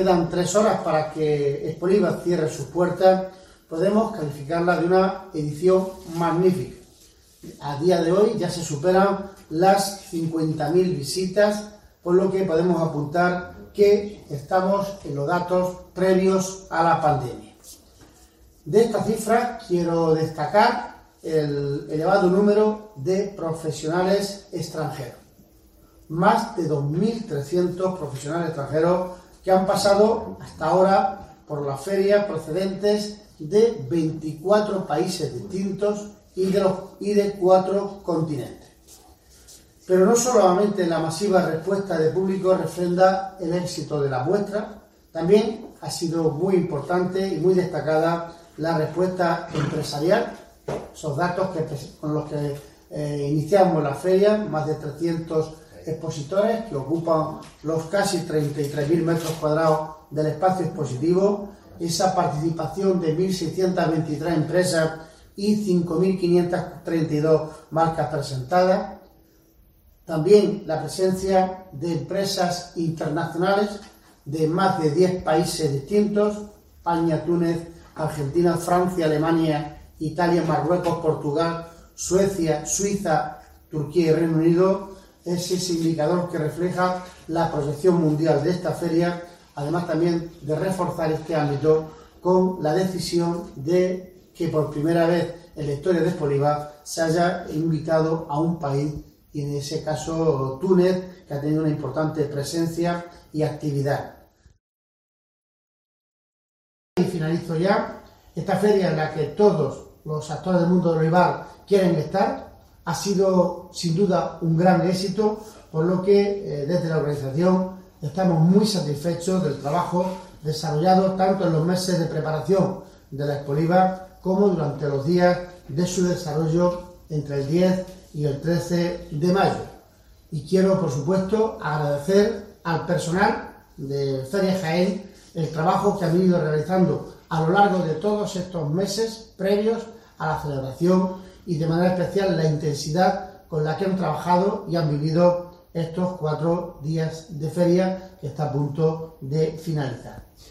Quedan 3 horas para que Expoliva cierre sus puertas. Podemos calificarla de una edición magnífica. A día de hoy ya se superan las 50.000 visitas, por lo que podemos apuntar que estamos en los datos previos a la pandemia. De esta cifra quiero destacar el elevado número de profesionales extranjeros. Más de 2.300 profesionales extranjeros que han pasado hasta ahora por la feria procedentes de 24 países distintos y de 4 continentes. Pero no solamente la masiva respuesta de público refrenda el éxito de la muestra, también ha sido muy importante y muy destacada la respuesta empresarial. Esos datos con los que iniciamos la feria, más de 300 expositores que ocupan los casi 33.000 metros cuadrados del espacio expositivo, esa participación de 1.623 empresas y 5.532 marcas presentadas. También la presencia de empresas internacionales de más de 10 países distintos: España, Túnez, Argentina, Francia, Alemania, Italia, Marruecos, Portugal, Suecia, Suiza, Turquía y Reino Unido. Es ese indicador que refleja la proyección mundial de esta feria, además también de reforzar este ámbito con la decisión de que por primera vez en la historia de Expoliva se haya invitado a un país, y en ese caso Túnez, que ha tenido una importante presencia y actividad. Y finalizo ya. Esta feria en la que todos los actores del mundo del olivar quieren estar ha sido sin duda un gran éxito, por lo que desde la organización estamos muy satisfechos del trabajo desarrollado tanto en los meses de preparación de la Expoliva como durante los días de su desarrollo entre el 10 y el 13 de mayo. Y quiero, por supuesto, agradecer al personal de Feria Jaén el trabajo que han venido realizando a lo largo de todos estos meses previos a la celebración, y de manera especial la intensidad con la que han trabajado y han vivido estos 4 días de feria que está a punto de finalizar.